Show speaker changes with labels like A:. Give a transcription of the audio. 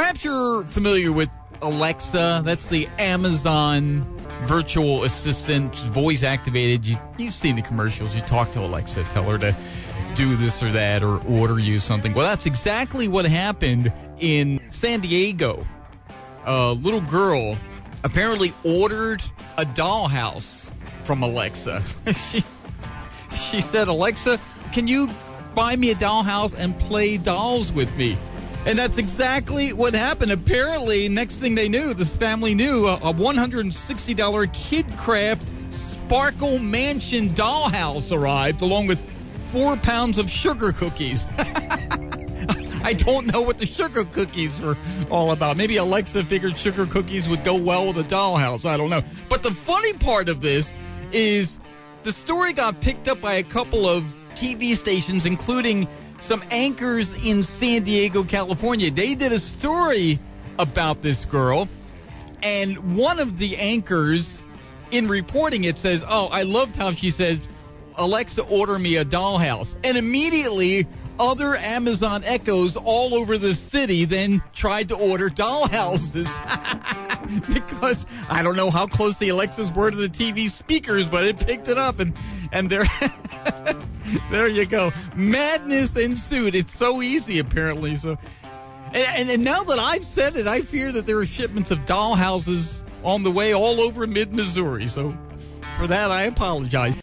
A: Perhaps you're familiar with Alexa. That's the Amazon virtual assistant, voice activated. You've seen the commercials. You talk to Alexa, tell her to do this or that or order you something. Well, that's exactly what happened in San Diego. A little girl apparently ordered a dollhouse from Alexa. She said, Alexa, can you buy me a dollhouse and play dolls with me? And that's exactly what happened. Apparently, next thing they knew, this family knew, a $160 KidCraft Sparkle Mansion dollhouse arrived along with 4 pounds of sugar cookies. I don't know what the sugar cookies were all about. Maybe Alexa figured sugar cookies would go well with a dollhouse. I don't know. But the funny part of this is the story got picked up by a couple of TV stations, including some anchors in San Diego, California. They did a story about this girl, and one of the anchors, in reporting it, says, oh, I loved how she said, Alexa, order me a dollhouse. And immediately, other Amazon Echoes all over the city then tried to order dollhouses. Because I don't know how close the Alexas were to the TV speakers, but it picked it up, and there, there you go. Madness ensued. It's so easy, apparently. So, and now that I've said it, I fear that there are shipments of dollhouses on the way all over mid-Missouri. So for that, I apologize.